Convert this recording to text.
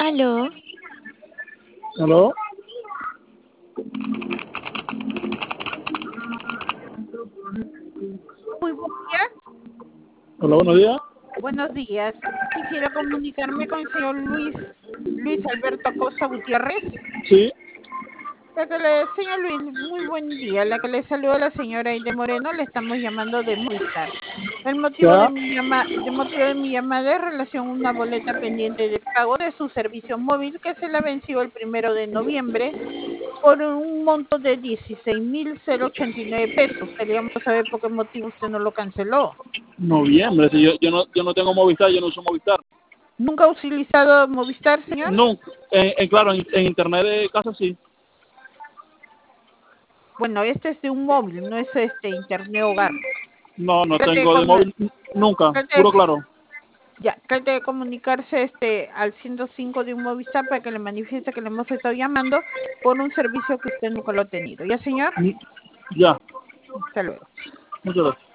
Aló, ¿Aló? Muy buen día. ¿Aló? Buenos días. Buenos días. Quisiera comunicarme con el señor Luis Alberto Acosta Gutiérrez. Sí. Señor Luis, muy buen día. La que le saluda la señora Aide Moreno, le estamos llamando de Movistar. El motivo de ¿Ya? mi llamada es relación a una boleta pendiente de pago de su servicio móvil que se la venció el 1 de noviembre por un monto de 16.089 pesos. Queríamos saber por qué motivo usted no lo canceló. Noviembre. Si yo no tengo Movistar, yo no uso Movistar. ¿Nunca ha utilizado Movistar, señor? Nunca. Claro, en internet de casa sí. Bueno, este es de un móvil, no es internet hogar. No Trate de, tengo de com- móvil nunca. trate de- Puro claro. trate de comunicarse al 105 de un Movistar para que le manifieste que le hemos estado llamando por un servicio que usted nunca lo ha tenido. ¿Ya, señor? Ya. Hasta luego. Muchas gracias.